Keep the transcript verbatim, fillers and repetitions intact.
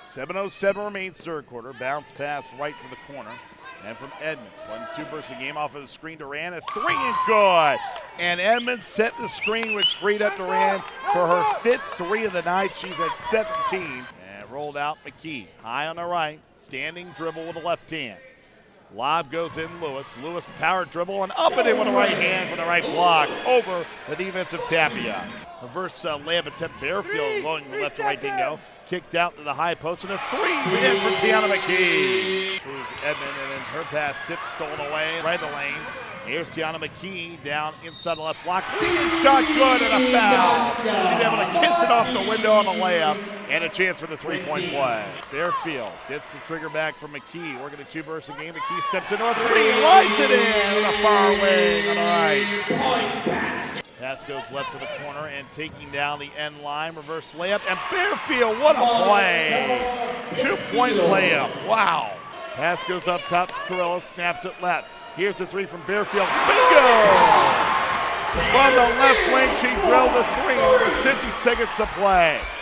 seven oh seven remains third quarter. Bounce pass right to the corner. And from Edmond, playing two bursts a game off of the screen, Duran, a three and good. And Edmond set the screen, which freed up Duran for her fifth three of the night. She's at seventeen. And rolled out McKee, high on the right, standing dribble with the left hand. Lob goes in Lewis. Lewis power dribble and up and in with the right hand from the right block over the defensive Tapia. Reverse uh, layup attempt. Bearfield going left to right bingo. Kicked out to the high post and a three in for Tiana McKee. Through to Edmond and then her pass tip stolen away right in the lane. Here's Tiana McKee down inside the left block. Leading shot good and a foul. She's able to kiss it off the window on the layup and a chance for the three-point play. Bearfield gets the trigger back from McKee. Working a two bursts a game. McKee steps into a three, lights it in with a far wing on the right. Pass goes left to the corner and taking down the end line. Reverse layup and Bearfield, what a play. Two-point layup, wow. Pass goes up top to Corella, snaps it left. Here's the three from Bearfield, bingo! From the left wing, she drilled a three with fifty seconds to play.